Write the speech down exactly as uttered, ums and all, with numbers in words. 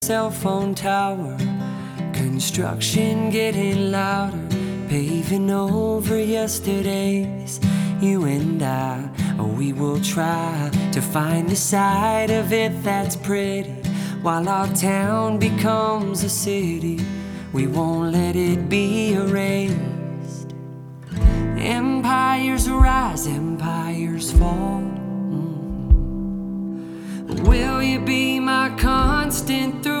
cell phone tower, construction getting louder, paving over yesterday's. You and I, oh, we will try to find the side of it that's pretty. While our town becomes a city, we won't let it be erased. Empires rise, empires fall. Mm. Will you be my constant through